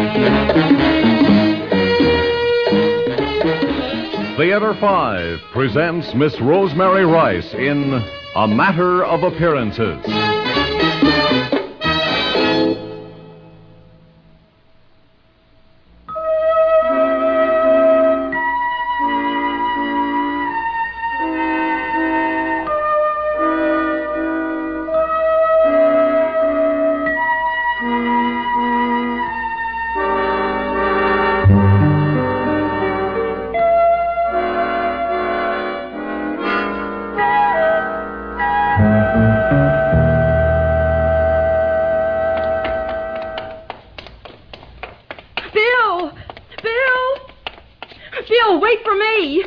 Theater 5 presents Miss Rosemary Rice in A Matter of Appearances. Bill, wait for me.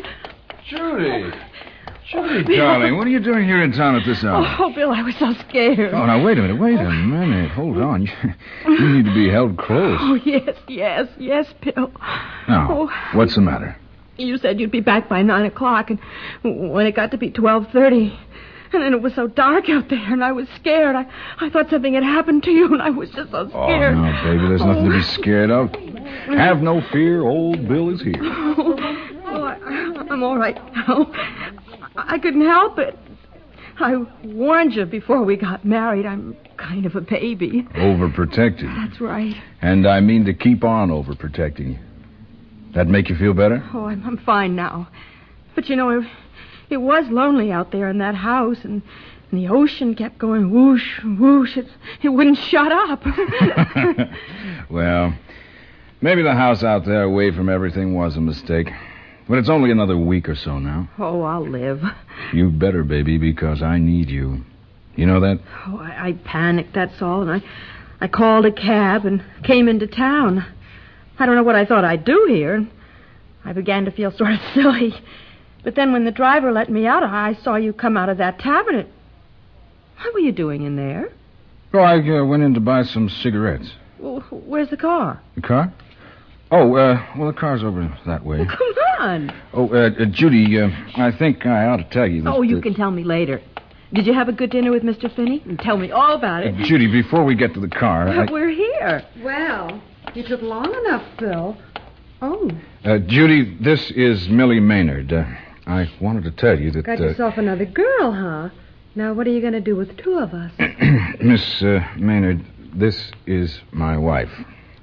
Judy, darling, what are you doing here in town at this hour? Oh, Bill, I was so scared. Oh, now, wait a minute. Hold on. You need to be held close. Oh, yes, Bill. Now, what's the matter? You said you'd be back by 9 o'clock, and when it got to be 12:30, and then it was so dark out there, and I was scared. I thought something had happened to you, and I was just so scared. Oh, no, baby, there's nothing to be scared of. Have no fear, old Bill is here. I'm all right now. I couldn't help it. I warned you before we got married. I'm kind of a baby. Overprotected. That's right. And I mean to keep on overprotecting you. That make you feel better? Oh, I'm fine now. But, you know, it was lonely out there in that house, and the ocean kept going whoosh, whoosh. It wouldn't shut up. Well, maybe the house out there away from everything was a mistake. But it's only another week or so now. Oh, I'll live. You better, baby, because I need you. You know that? Oh, I panicked, that's all, and I called a cab and came into town. I don't know what I thought I'd do here. I began to feel sort of silly. But then when the driver let me out, I saw you come out of that tavern. What were you doing in there? Oh, I went in to buy some cigarettes. Well, where's the car? The car? Oh, well, the car's over that way. Well, come on. Oh, Judy, I think I ought to tell you that... Oh, you can tell me later. Did you have a good dinner with Mr. Finney? And tell me all about it. Judy, before we get to the car... We're here. Well, you took long enough, Bill. Oh. Judy, this is Millie Maynard. I wanted to tell you that... Got yourself another girl, huh? Now, what are you going to do with the two of us? Miss Maynard, this is my wife.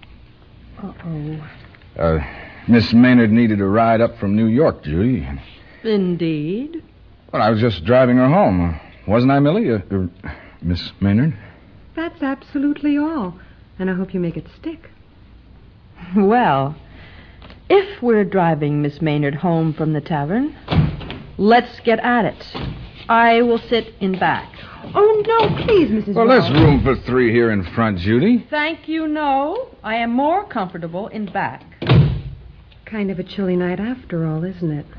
Uh-oh. Miss Maynard needed a ride up from New York, Judy. Indeed. Well, I was just driving her home. Wasn't I, Millie? Miss Maynard? That's absolutely all. And I hope you make it stick. Well, if we're driving Miss Maynard home from the tavern, let's get at it. I will sit in back. Oh, no, please, Mrs. Well, there's room for three here in front, Judy. Thank you, no. I am more comfortable in back. Kind of a chilly night after all, isn't it?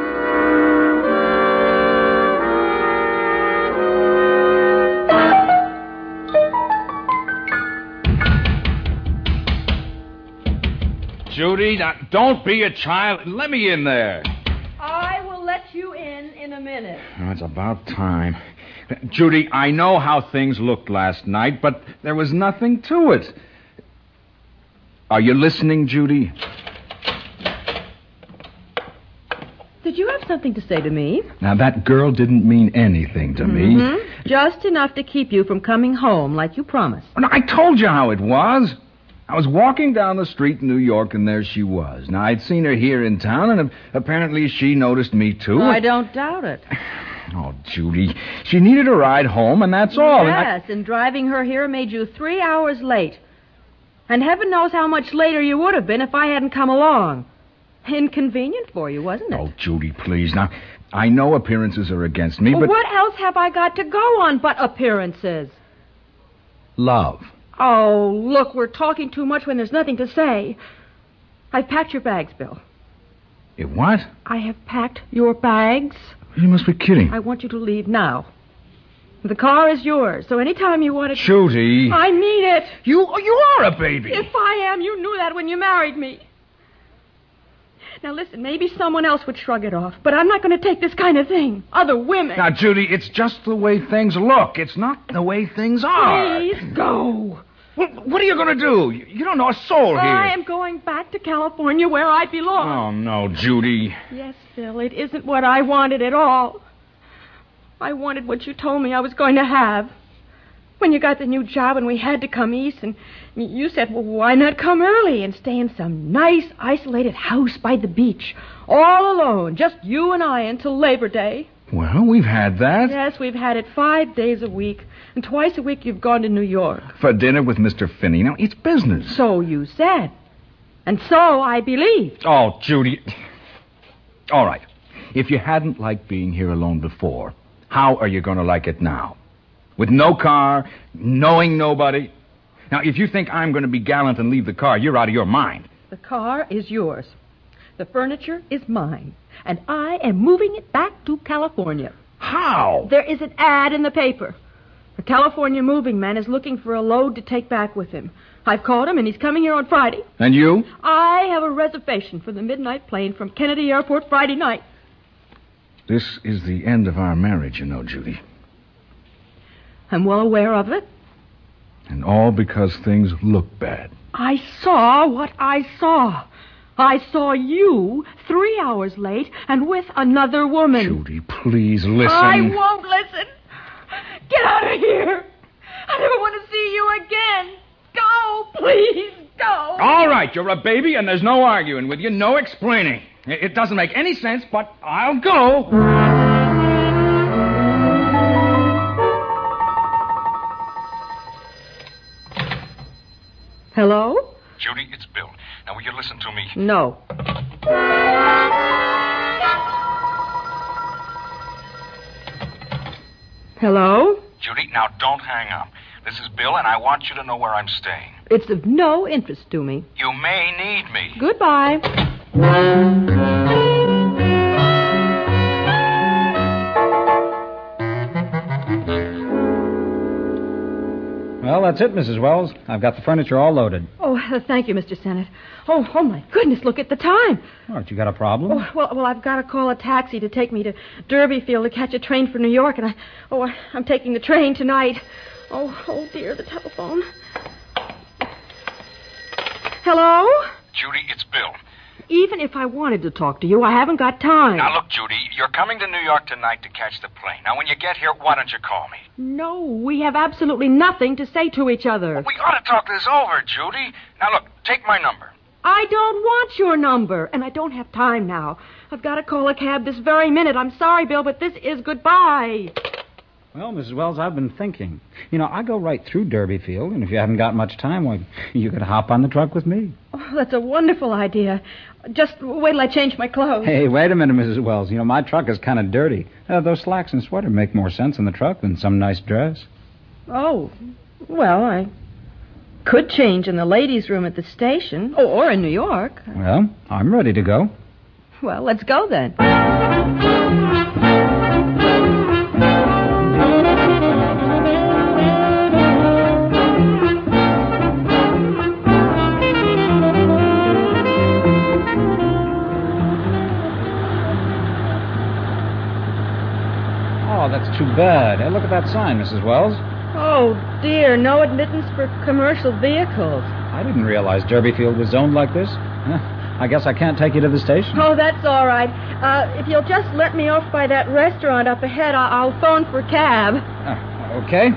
Judy, now, don't be a child. Let me in there. I will let you in a minute. Oh, it's about time. Judy, I know how things looked last night, but there was nothing to it. Are you listening, Judy? Did you have something to say to me? Now, that girl didn't mean anything to me. Just enough to keep you from coming home like you promised. Well, I told you how it was. I was walking down the street in New York, and there she was. Now, I'd seen her here in town, and apparently she noticed me, too. I don't doubt it. Oh, Judy, she needed a ride home, and that's all. Yes, and driving her here made you 3 hours late. And heaven knows how much later you would have been if I hadn't come along. Inconvenient for you, wasn't it? Oh, Judy, please. Now, I know appearances are against me, but... What else have I got to go on but appearances? Love. Oh, look, we're talking too much when there's nothing to say. I've packed your bags, Bill. You what? I have packed your bags. You must be kidding. I want you to leave now. The car is yours, so anytime you want to... Judy. I mean it. You are a baby. If I am, you knew that when you married me. Now, listen, maybe someone else would shrug it off, but I'm not going to take this kind of thing. Other women... Now, Judy, it's just the way things look. It's not the way things are. Please, go. Well, what are you going to do? You don't know a soul here. I am going back to California where I belong. Oh, no, Judy. Yes, Phil, it isn't what I wanted at all. I wanted what you told me I was going to have. When you got the new job and we had to come east, and you said, well, why not come early and stay in some nice, isolated house by the beach, all alone, just you and I until Labor Day. Well, we've had that. Yes, we've had it 5 days a week, and twice a week you've gone to New York. For dinner with Mr. Finney. Now, it's business. So you said. And so I believed. Oh, Judy. All right. If you hadn't liked being here alone before, how are you going to like it now? With no car, knowing nobody? Now, if you think I'm going to be gallant and leave the car, you're out of your mind. The car is yours. The furniture is mine. And I am moving it back to California. How? There is an ad in the paper. A California moving man is looking for a load to take back with him. I've called him, and he's coming here on Friday. And you? I have a reservation for the midnight plane from Kennedy Airport Friday night. This is the end of our marriage, you know, Judy. I'm well aware of it. And all because things look bad. I saw what I saw. I saw you 3 hours late and with another woman. Judy, please listen. I won't listen. Get out of here. I never want to see you again. Go, please, go. All right, you're a baby and there's no arguing with you, no explaining. It doesn't make any sense, but I'll go. Hello? Judy, it's Bill. Now, will you listen to me? No. Hello? Judy, now don't hang up. This is Bill, and I want you to know where I'm staying. It's of no interest to me. You may need me. Goodbye. Well, that's it, Mrs. Wells. I've got the furniture all loaded. Oh, thank you, Mr. Sennett. Oh, my goodness, look at the time. Aren't you got a problem? Oh, well, I've got to call a taxi to take me to Derbyfield to catch a train for New York, and I'm taking the train tonight. Oh, dear, the telephone. Hello? Judy, it's Bill. Even if I wanted to talk to you, I haven't got time. Now, look, Judy, you're coming to New York tonight to catch the plane. Now, when you get here, why don't you call me? No, we have absolutely nothing to say to each other. Well, we ought to talk this over, Judy. Now, look, take my number. I don't want your number, and I don't have time now. I've got to call a cab this very minute. I'm sorry, Bill, but this is goodbye. Well, Mrs. Wells, I've been thinking. You know, I go right through Derbyfield, and if you haven't got much time, well, you could hop on the truck with me. Oh, that's a wonderful idea. Just wait till I change my clothes. Hey, wait a minute, Mrs. Wells. You know, my truck is kind of dirty. Those slacks and sweater make more sense in the truck than some nice dress. Oh, well, I could change in the ladies' room at the station, or in New York. Well, I'm ready to go. Well, let's go then. Oh, that's too bad. Hey, look at that sign, Mrs. Wells. Oh, dear, no admittance for commercial vehicles. I didn't realize Derbyfield was zoned like this. I guess I can't take you to the station. Oh, that's all right. If you'll just let me off by that restaurant up ahead, I'll phone for a cab. Okay.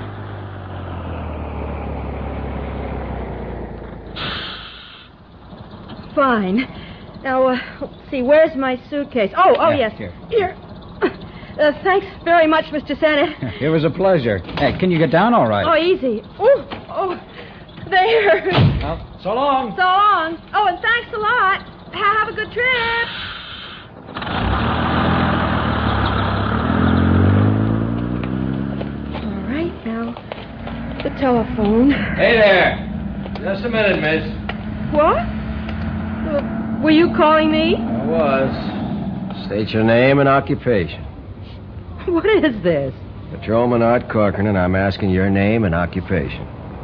Fine. Now, let's see, where's my suitcase? Oh, Yeah, yes. here. Thanks very much, Mr. Sennett. It was a pleasure. Hey, can you get down all right? Oh, easy. Oh, there. Well, so long. So long. Oh, and thanks a lot. Have a good trip. All right, now, the telephone. Hey there. Just a minute, miss. What? Were you calling me? I was. State your name and occupation. What is this? Patrolman Art Corcoran, and I'm asking your name and occupation.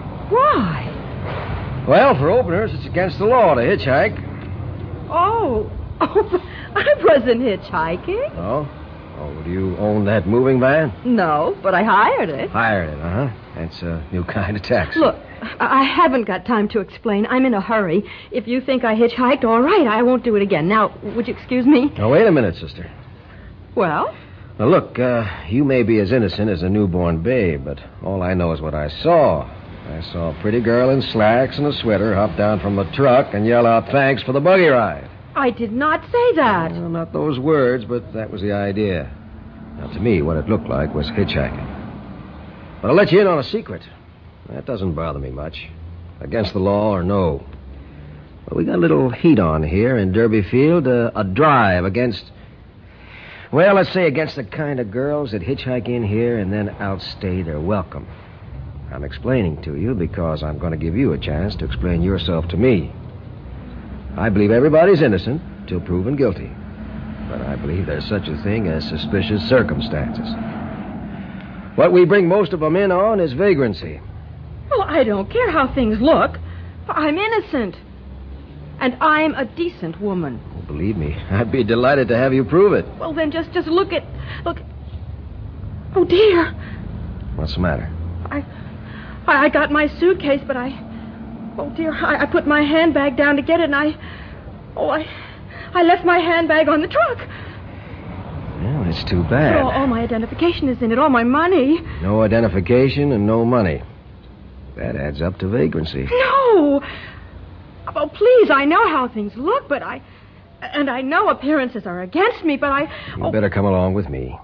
Why? Well, for openers, it's against the law to hitchhike. Oh, I wasn't hitchhiking. Oh? Oh, do you own that moving van? No, but I hired it. Hired it, uh-huh. That's a new kind of taxi. Look, I haven't got time to explain. I'm in a hurry. If you think I hitchhiked, all right, I won't do it again. Now, would you excuse me? Now, wait a minute, sister. Well? Now, look, you may be as innocent as a newborn babe, but all I know is what I saw. I saw a pretty girl in slacks and a sweater hop down from a truck and yell out thanks for the buggy ride. I did not say that. Well, not those words, but that was the idea. Now, to me, what it looked like was hitchhiking. But I'll let you in on a secret. That doesn't bother me much. Against the law or no. But we got a little heat on here in Derby Field. A drive against... Well, let's say against the kind of girls that hitchhike in here and then outstay their welcome. I'm explaining to you because I'm going to give you a chance to explain yourself to me. I believe everybody's innocent till proven guilty. But I believe there's such a thing as suspicious circumstances. What we bring most of them in on is vagrancy. Well, I don't care how things look. I'm innocent. And I'm a decent woman. Oh, believe me, I'd be delighted to have you prove it. Well, then just look at... Look... Oh, dear. What's the matter? I got my suitcase, but Oh, dear, I put my handbag down to get it, and I left my handbag on the truck. Well, that's too bad. All my identification is in it, all my money. No identification and no money. That adds up to vagrancy. No! Oh, please, I know how things look, but I know appearances are against me, but You better come along with me.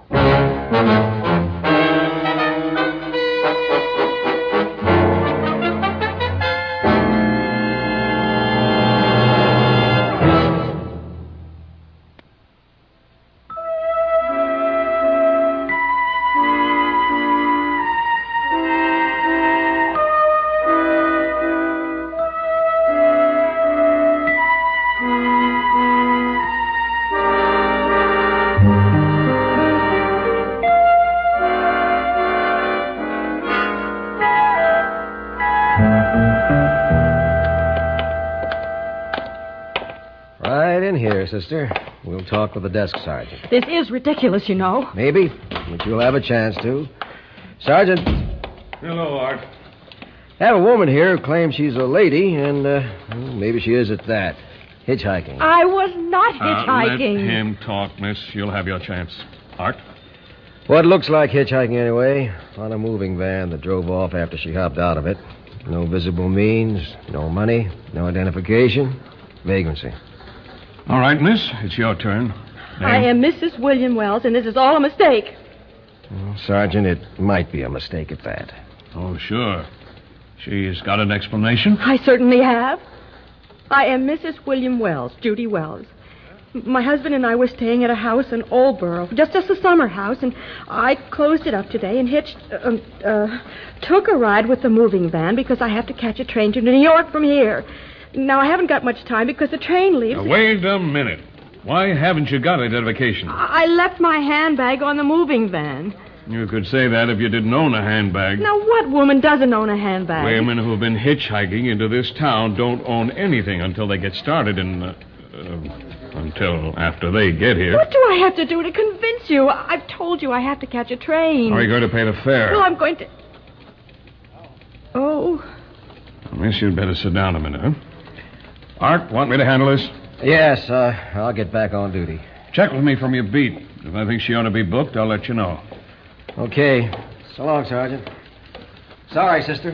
Right in here, sister. We'll talk with the desk sergeant. This is ridiculous, you know. Maybe, but you'll have a chance to. Sergeant. Hello, Art. I have a woman here who claims she's a lady, and maybe she is at that. Hitchhiking. I was not hitchhiking. Let him talk, miss. You'll have your chance. Art? What looks like hitchhiking, anyway. On a moving van that drove off after she hopped out of it. No visible means, no money, no identification. Vagrancy. All right, miss. It's your turn. Name? I am Mrs. William Wells, and this is all a mistake. Well, Sergeant, it might be a mistake at that. Oh, sure. She's got an explanation? I certainly have. I am Mrs. William Wells, Judy Wells. My husband and I were staying at a house in Oldborough, just a summer house, and I closed it up today and took a ride with the moving van because I have to catch a train to New York from here. Now, I haven't got much time because the train leaves... Now, wait a minute. Why haven't you got identification? I left my handbag on the moving van. You could say that if you didn't own a handbag. Now, what woman doesn't own a handbag? Women who have been hitchhiking into this town don't own anything until they get started until after they get here. What do I have to do to convince you? I've told you I have to catch a train. Are you going to pay the fare? Well, I'm going to... Oh. Miss, you'd better sit down a minute, huh? Art, want me to handle this? Yes, I'll get back on duty. Check with me from your beat. If I think she ought to be booked, I'll let you know. Okay. So long, Sergeant. Sorry, sister.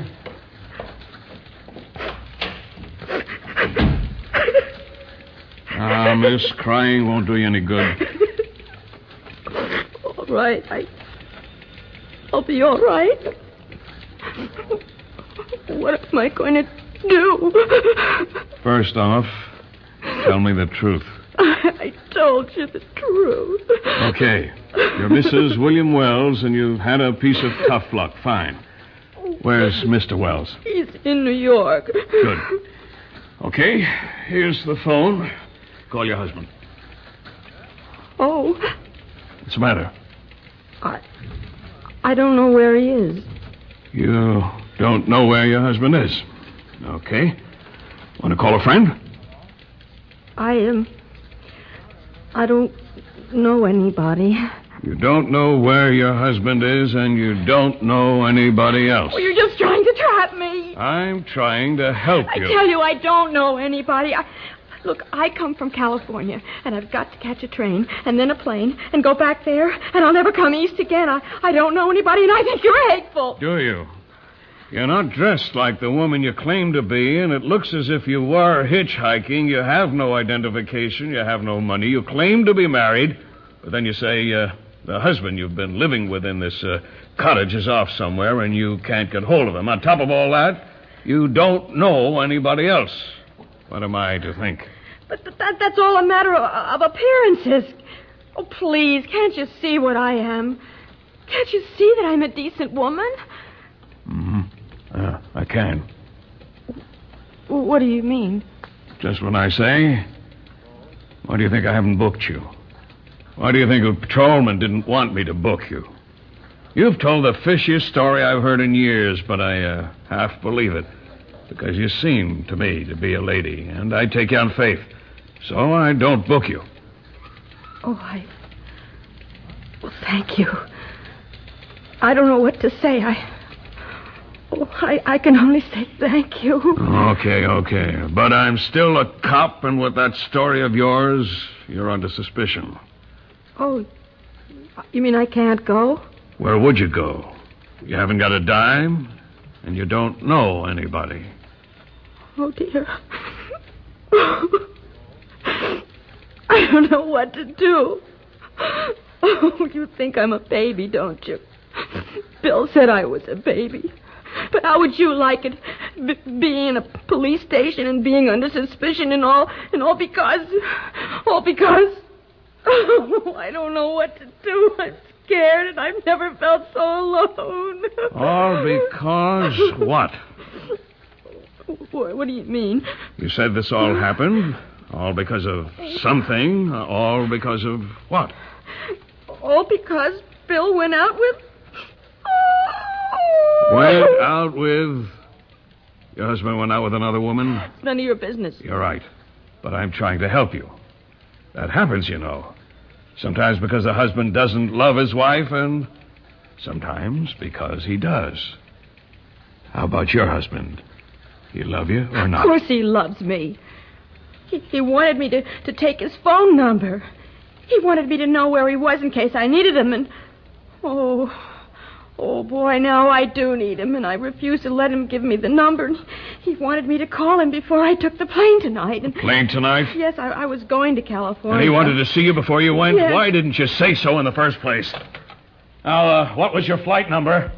Miss, crying won't do you any good. All right. I'll be all right. What am I going to do? First off, tell me the truth. I told you the truth. Okay. You're Mrs. William Wells, and you've had a piece of tough luck. Fine. Where's Mr. Wells? He's in New York. Good. Okay, here's the phone. Call your husband. Oh. What's the matter? I don't know where he is. You don't know where your husband is? Okay. Want to call a friend? I don't know anybody. You don't know where your husband is, and you don't know anybody else. Well, you're just trying to trap kidnap me. I'm trying to help I you. tell you, I don't know anybody. Look, I come from California, and I've got to catch a train and then a plane and go back there, and I'll never come east again. I don't know anybody, and I think you're hateful. Do you? You're not dressed like the woman you claim to be, and it looks as if you were hitchhiking. You have no identification. You have no money. You claim to be married, but then you say the husband you've been living with in this cottage is off somewhere, and you can't get hold of him. On top of all that, you don't know anybody else. What am I to think? But that's all a matter of appearances. Oh, please, can't you see what I am? Can't you see that I'm a decent woman? Mm-hmm. I can. What do you mean? Just what I say. Why do you think I haven't booked you? Why do you think a patrolman didn't want me to book you? You've told the fishiest story I've heard in years, but I half believe it. Because you seem to me to be a lady, and I take you on faith. So I don't book you. Oh, Well, thank you. I don't know what to say. I can only say thank you. Okay. But I'm still a cop, and with that story of yours, you're under suspicion. Oh, you mean I can't go? Where would you go? You haven't got a dime, and you don't know anybody. Oh, dear. I don't know what to do. Oh, you think I'm a baby, don't you? Bill said I was a baby. But how would you like it, being in a police station and being under suspicion and all because... Oh, I don't know what to do. I'm scared, and I've never felt so alone. All because what? What do you mean? You said this all happened, all because of something, all because of what? All because Bill went out with... Went out with... Your husband went out with another woman? It's none of your business. You're right, but I'm trying to help you. That happens, you know. Sometimes because the husband doesn't love his wife, and sometimes because he does. How about your husband? He love you or not? Of course he loves me. He wanted me to take his phone number. He wanted me to know where he was in case I needed him, and... Oh, boy, now I do need him, and I refused to let him give me the number. He wanted me to call him before I took the plane tonight. And... Plane tonight? Yes, I was going to California. And he wanted to see you before you went? Yes. Why didn't you say so in the first place? Now, what was your flight number?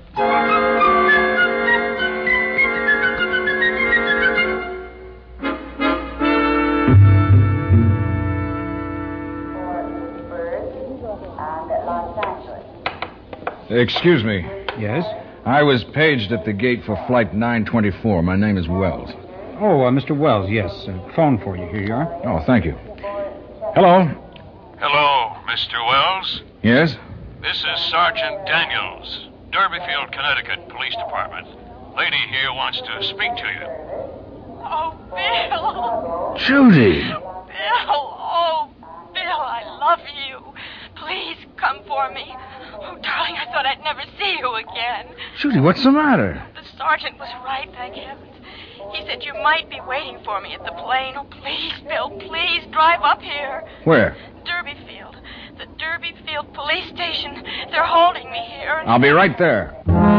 Excuse me. Yes? I was paged at the gate for flight 924. My name is Wells. Oh, Mr. Wells, yes. Phone for you. Here you are. Oh, thank you. Hello? Hello, Mr. Wells. Yes? This is Sergeant Daniels, Derbyfield, Connecticut Police Department. Lady here wants to speak to you. Oh, Bill. Judy! Bill, oh, Bill, I love you. Please come for me. Oh, darling, I thought I'd never see you again. Judy, what's the matter? The sergeant was right, thank heavens. He said you might be waiting for me at the plane. Oh, please, Bill, please drive up here. Where? Derbyfield. The Derbyfield police station. They're holding me here. I'll be right there.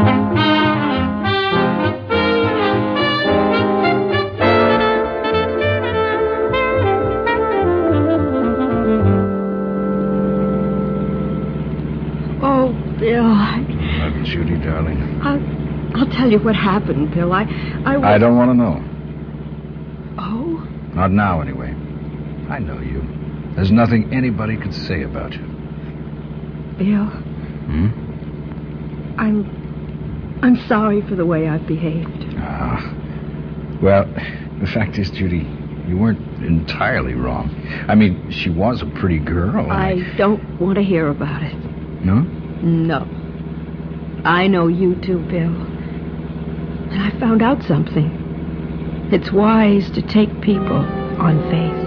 Oh, Bill, Judy, darling. I'll tell you what happened, Bill. I don't want to know. Oh? Not now, anyway. I know you. There's nothing anybody could say about you. Bill. Hmm? I'm sorry for the way I've behaved. Well, the fact is, Judy, you weren't entirely wrong. I mean, she was a pretty girl. I don't want to hear about it. No? No. I know you too, Bill. And I found out something. It's wise to take people on faith.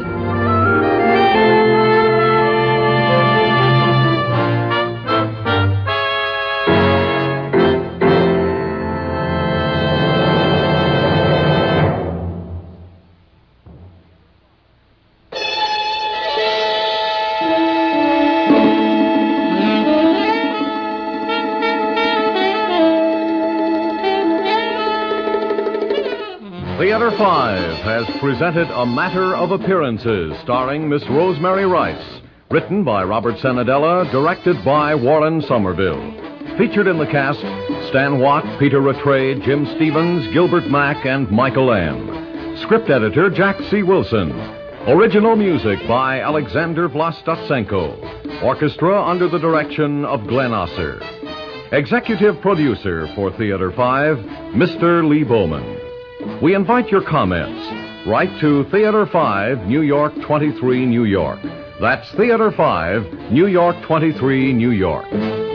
5 has presented A Matter of Appearances, starring Miss Rosemary Rice. Written by Robert Sanadella, directed by Warren Somerville. Featured in the cast, Stan Watt, Peter Rattray, Jim Stevens, Gilbert Mack, and Michael Lamb. Script editor, Jack C. Wilson. Original music by Alexander Vlastotsenko. Orchestra under the direction of Glenn Osser. Executive producer for Theater 5, Mr. Lee Bowman. We invite your comments. Write to Theater 5, New York 23, New York. That's Theater 5, New York 23, New York.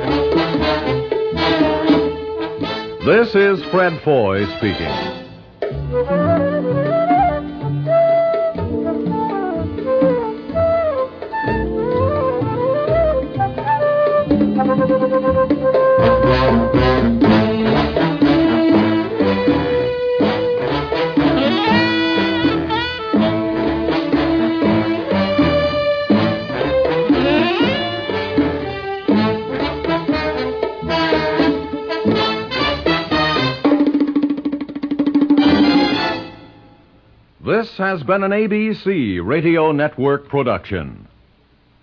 This is Fred Foy speaking. This has been an ABC Radio Network production.